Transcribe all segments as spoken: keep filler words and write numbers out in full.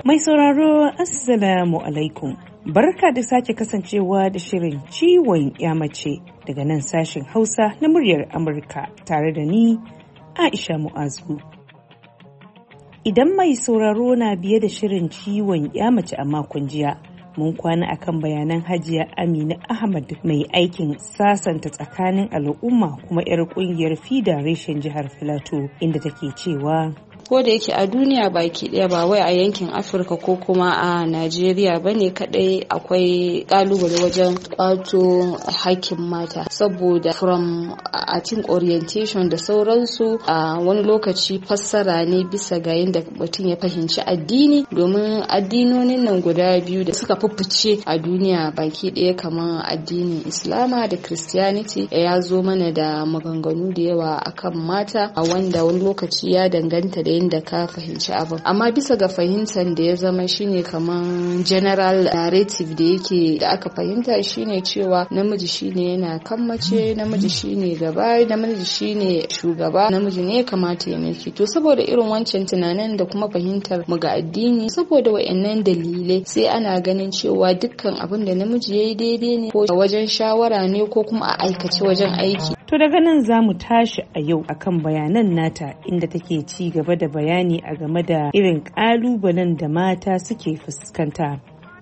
Mai sauraro Assalamu alaikum. Barka da sake kasancewa da shirin ciwon yamace daga nan sashen Hausa na muryar Amurka tare da ni Aisha Mu'azu. Idan mai sauraro na biye da shirin ciwon yamace a makon jiya, mun kwana akan bayanan Hajiya Amina Ahmad mai aikin sasanta tsakanin al'umma kuma 'yar kungiyar FIDA reshen jihar Filato, inda take cewa ko da yake a duniya baki daya ba wai a yankin Afirka ko kuma a Najeriya bane kadai akwai kalubale wajen kwato hakkin mata, saboda from a think orientation da sauransu a wani lokaci fassara ne bisa ga yadda mutum ya fahimci addini, domin addinonin nan guda biyu da suka fuffuce a duniya baki daya kamar addinin Islama da Christianity ya zo mana da maganganu da yawa akan mata, a wanda wani lokaci ya danganta da da ka fahimci abin, amma bisa ga fahimtar da ya zama shine kaman general narrative da yake da aka fahimta shine cewa namiji shine yana kan mace, namiji shine gaba, namiji shine shugaba, namiji ne kamata ya mulki. To saboda irin wancan tunanin da kuma fahimtar mu ga addini, saboda wayannan dalilai sai ana ganin cewa dukkan abin da namiji yayi daidai ne, ko wajen shawara ne ko kuma a aikace wajen aiki. To daga nan za mu tashi a yau akan bayanan nata, inda take ci gaba da bayani a game da irin ƙalubalen da mata suke fuskanta.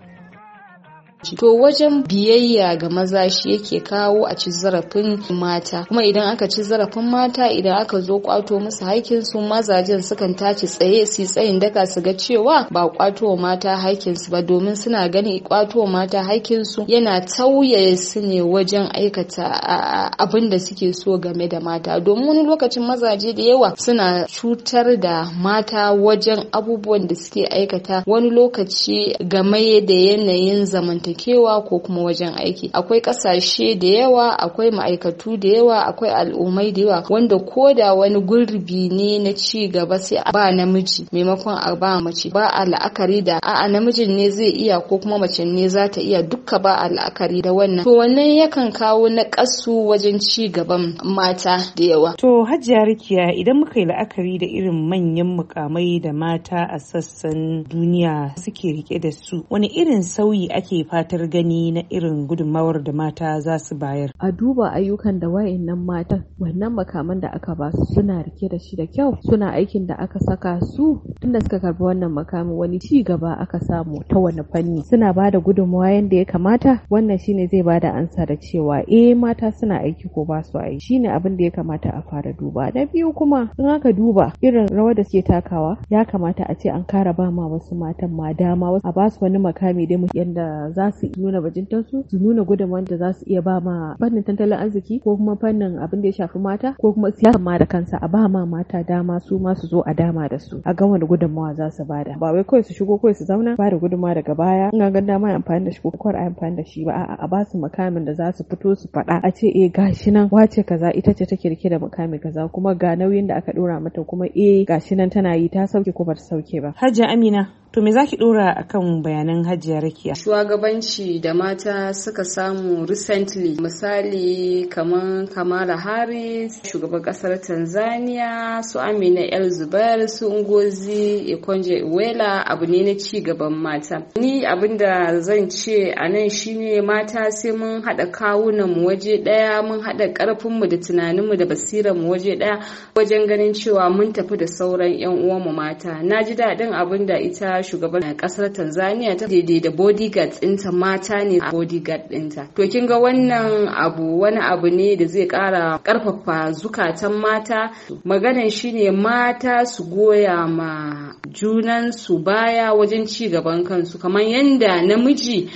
To wajen biyayya ga maza shi yake kawo a ci zarafin mata, kuma idan aka ci zarafin mata, idan aka zo kwato musu haƙƙin su, mazajen sukan tashi tsaye su tsayin daka su ga cewa ba kwato mata haƙƙin su ba, domin suna gani kwato mata haƙƙin su yana tauye su ne wajen aikata abin da suke so game da mata, domin wani lokacin mazaje da yawa suna cutar da mata wajen abubuwan da suke aikata, wani lokaci game da yanayin zamantakewa kewa ko kuma wajen aiki. Akwai kasashe da yawa, akwai ma'aikatu da yawa, akwai al'ummai da yawa wanda koda wani gurbi ne na ci gaba sai a ba namiji maimakon a ba mace, ba a la'akari da a'a namijin ne zai iya ko kuma mace ne za ta iya, dukka ba a la'akari da wannan. To wannan yakan kawo naƙasu wajen ci gaban mata da yawa. To Hajiya Rakiya, idan muka yi la'akari da irin manyan mukamai da mata a sassan duniya suke rike da su, wani irin sauyi ake fata fatar gani na irin gudunmawar da mata za su bayar? A duba ayyukan da wayannan matan, wannan makaman da aka ba su suna rike da shi da kyau, suna aikin da aka saka su tunda suka karbi wannan makamin, wani ci gaba aka samu ta wani fanni, suna ba da gudunmawa yadda ya kamata. Wannan shine zai ba da ansa da cewa eh mata suna aiki ko ba su aiki, shine abin da ya kamata a fara duba. Na biyu kuma in aka duba irin rawar da suke takawa, ya kamata a ce an kara ba ma wasu matan ma dama, a ba su wani makami da yanda za su nuna bajintansu, su nuna gudunmawar da za su iya ba ma fannin tattalin arziki ko kuma fannin abin da ya shafi mata ko kuma siyasa ma da kansa, a ba ma mata dama su ma su zo a dama da su, a ga wani gudunmawa za su bada, ba wai kawai su shigo kawai su zauna ba da gudunmawa daga baya in ga dama amfani da shi ko kawai a amfani da shi ba, a'a a ba su makamin da za su fito su faɗa a ce eh gashi nan wace kaza ita ce take rike da makami kaza, kuma ga nauyin da aka dora mata, kuma eh gashi nan tana yi, ta sauke ko ba ta sauke ba. Hajiya Amina, to me zaki dora akan bayanan Hajiya Rakiya? Shugabanci da mata suka samu recently, misali kamar Kamala Harris, shugaban kasar Tanzania, su Amina El Zubair, su Ngozi Okonjo-Iweala, abu ne na ci gaban mata. Ni abinda zan ce a nan shine mata sai mun haɗa kawunan mu waje ɗaya, mun haɗa ƙarfin mu da tunanin mu da basirar mu waje ɗaya wajen ganin cewa mun tafi da sauran 'yan uwan mu mata. Na ji daɗin abinda ita shugaban kasar Tanzania ta daidai da bodyguard ɗinta mata ne a bodyguard ɗinta. To kin ga wannan abu wani abu ne da zai ƙara ƙarfafa zukatan mata. Maganan shine mata su goya ma junan su baya wajen ci gaban kansu, kamar yanda namiji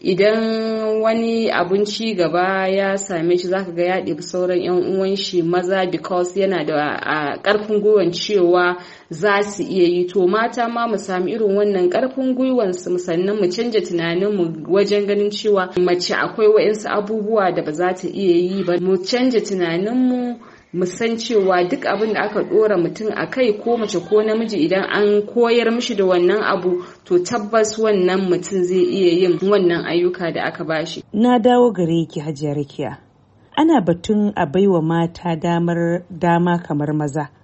idan wani abun ci gaba ya same shi zaka ga ya ɗebi sauran yan uwan shi maza because yana da ƙarfin gwiwan cewa za su iya yi. To mata ma mu sami irin wannan ƙarfin gwiwan su, sannan mu canja tunanin mu wajen ganin cewa mace akwai wa'insu abubuwa da ba za ta iya yi ba. Mu canja tunanin mu mu san cewa duk abin da aka dora mutum a kai, ko mace ko namiji, idan an koyar mishi da wannan abu to tabbas wannan mutum zai iya yin wannan ayyuka da aka bashi. Na dawo gare ki Hajiya Rakiya. Ana batun a baiwa mata damar dama kamar maza,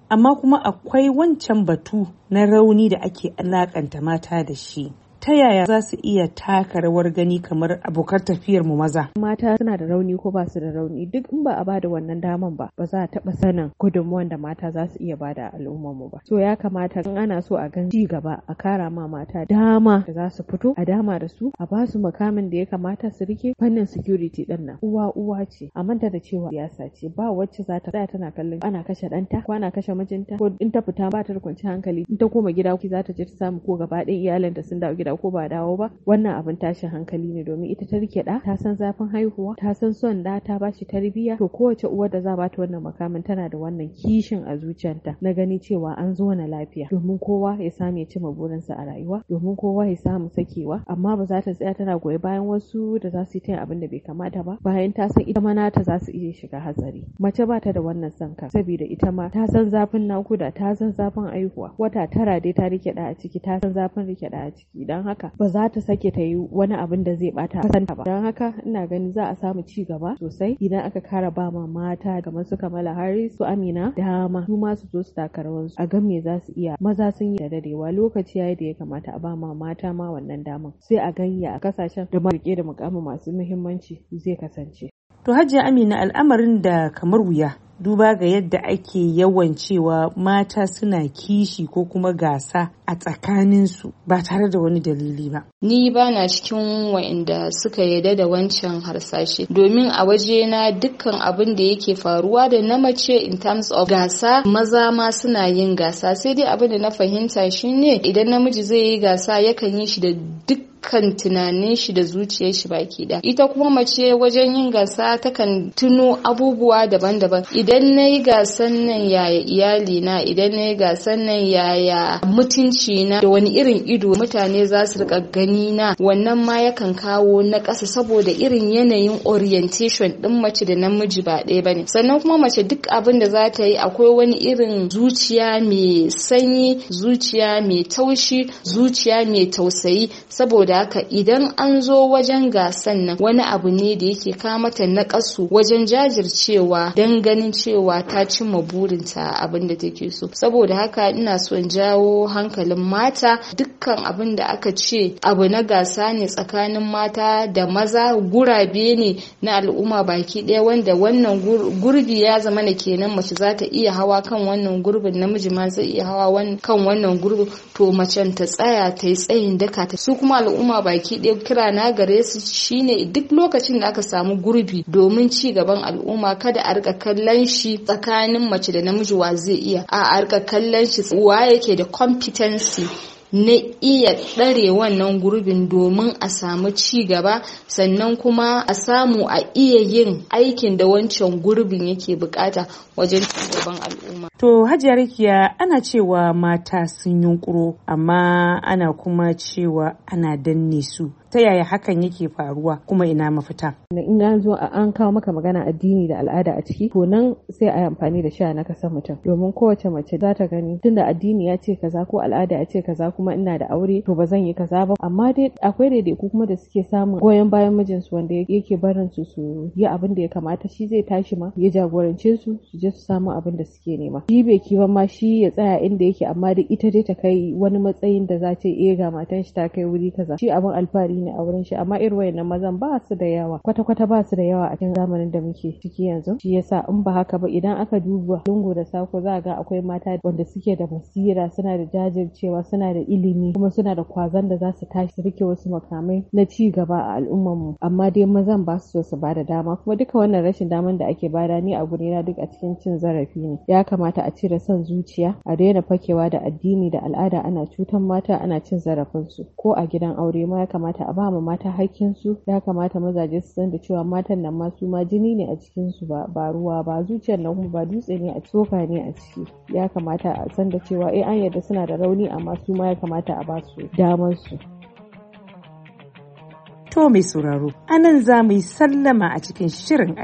amma kuma akwai wancan batu na rauni da ake alakanta mata da shi. Ta yaya za su iya taka rawar gani kamar abokan tafiyar mu maza? Mata suna da rauni ko ba su da rauni, duk in ba a bada wannan daman ba ba za a taɓa sanin gudunmuwan da mata za su iya bada a al'ummar mu ba. So ya kamata in ana so a gan ci gaba a kara ma mata dama da za su fito a dama da su, a ba su makamin da ya kamata su rike. Fannin security din nan uwa uwa ce, a manta da cewa siyasa ce, ba wacce za ta tsaya tana kallon ana kashe ɗanta ko ana kashe mijinta, ko in ta fita ba ta da kwanciyar hankali, in ta koma gida za ta je ta samu ko gaba ɗaya iyalanta sun dawo gida ko ba dawo ba. Wannan abin tashin hankali ne, domin ita ta rike da, ta san zafin haihuwa, ta san son da, ta bashi tarbiyya. To kowace uwar da za ba ta wannan makamin tana da wannan kishin a zuciyarta na gani cewa an zo na lafiya, domin kowa ya samu ya cimma burinsa a rayuwa, domin kowa ya samu sakewa. Amma ba za ta tsaya tana goyi bayan wasu da za su yi ta abin da bai kamata ba, bayan ta san ita ma nata za su iya shiga hatsari. Mace ba ta da wannan son ka, saboda ita ma ta san zafin nakuda, ta san zafin haihuwa. Wata tara dai ta rike da a ciki, ta san zafin rike da a ciki, don haka ba za ta sake ta yi wani abin da zai bata kasanta ba. Don haka ina ganin za a samu ci gaba sosai idan aka kara ba ma mata kamar su Kamala Harris, su Amina dama su ma su zo su taka rawar su, a ga me za su iya. Maza sun yi da dadewa, lokaci yayi da ya kamata a ba ma mata ma wannan daman, sai a ganya a kasashen da marike da mukamin masu muhimmanci zai kasance. To Hajiya Amina, al'amarin da kamar wuya duba ga yadda ake yawan cewa mata suna kishi ko kuma gasa a tsakaninsu ba tare da wani dalili ba. Ni ba na cikin wa'inda suka yarda da wancan harsashe, domin a wajena dukkan abin da yake faruwa da na mace in terms of gasa, maza ma suna yin gasa. Sai dai abin da na fahimta shine idan namiji zai yi gasa yakan yi shi da duk kan tunanin shi da zuciyar shi baki da. Ita kuma mace wajen yin gasa takan tuno abubuwa daban-daban. Idan na yi gasan nan yaya iyali na, idan na yi gasan nan yaya mutunci na, da wani irin ido mutane za su rika gani na, wannan ma yakan kawo na ƙasa, saboda irin yanayin orientation din mace da namiji ba ɗaya bane. Sannan kuma mace duk abin da za ta yi akwai wani irin zuciya mai sanyi, zuciya mai taushi, zuciya mai tausayi. Saboda haka idan an zo wajen gasan nan wani abu ne da yake kamata na kasu wajen jajircewa don ganin cewa ta cimma burinta abin da take so. Saboda haka ina son jawo hankalin mata, dukkan abin da aka ce abu na gasa ne tsakanin mata da maza, gurabe ne na al'umma baki ɗaya, wanda wannan gurbi ya zama na kenan mace za ta iya hawa kan wannan gurbin, namiji ma zai iya hawa kan wannan gurbin. To macen ta tsaya ta yi tsayin daka ta. Su kuma al'umma baki ɗaya kira na gare su shine duk lokacin da aka samu gurbi domin ci gaban al'umma, kada a rika kallon shi tsakanin mace da namiji wa zai iya, a rika kallon shi wa yake da competency na iya ɗare wannan gurbin domin a samu ci gaba, sannan kuma a samu a iya yin aikin da wancan gurbin yake bukata wajen ci gaban al'umma. To Hajiya Rakiya, ana cewa mata sun yunkuro amma ana kuma cewa ana danne su. Ta yaya hakan yake faruwa kuma ina mafita? In an zo an kawo maka magana addini da al'ada a ciki, to nan sai a yi amfani da sha na kasa mutum, domin kowace mace za ta gani tunda addini ya ce kaza ko al'ada ya ce kaza kuma ina da aure to ba zan yi kaza ba. Amma dai akwai daidaiku kuma da suke samun goyon bayan mijinsu wanda yake barin su su yi abin da ya kamata, shi zai tashi ma ya jagorance su su je su samu abin da suke nema. Shi bai kiwa ma shi ya tsaya inda yake, amma dai ita dai ta kai wani matsayin da za ta iya ga matan shi ta kai wuri kaza, shi abin alfahari ne a wurin shi. Amma irin wayannan mazan ba su da yawa, kwata-kwata ba su da yawa a cikin zamanin da muke ciki yanzu. Shi yasa in ba haka ba, idan aka duba lungu da sako za ga akwai mata wanda suke da basira, suna da jajircewa, suna da ilimi, kuma suna da kwazon da za su tashi su rike wasu makamai na ci gaba a al'ummar mu. Amma dai mazan ba su so su bada dama, kuma duka wannan rashin daman da ake bada ni a gurina duk a cikin cin zarafi ne. Ya kamata a cire son zuciya, a daina fakewa da addini da al'ada ana cutan mata, ana cin zarafin su. Ko a gidan aure ma ya kamata a ba mata hakkin su. Ya kamata mazaje su san da cewa matan nan ma su ma jini ne a cikin su, ba ba ruwa ba, zuciyar nan kuma ba dutse ne a tsoka ne a ciki. Ya kamata a san da cewa eh an yarda suna da rauni, amma su ma ya kamata a ba su damar su. To mai sauraro, anan za mu yi sallama a cikin shirin a yau.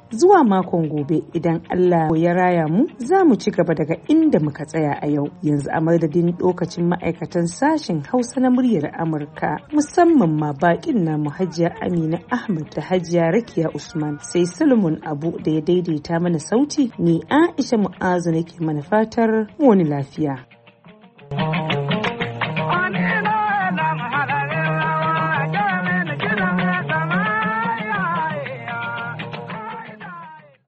Zuwa makon gobe idan Allah ya raya mu za mu ci gaba daga inda muka tsaya a yau. Yanzu a madadin lokacin ma'aikatan sashen Hausa na muryar Amurka musamman ma bakin namu Hajiya Amina Ahmad da Hajiya Rakiya Usman sai Solomon Abu da ya daidaita mana sauti, ni Aisha Mu'azu nake mana fatar wani lafiya.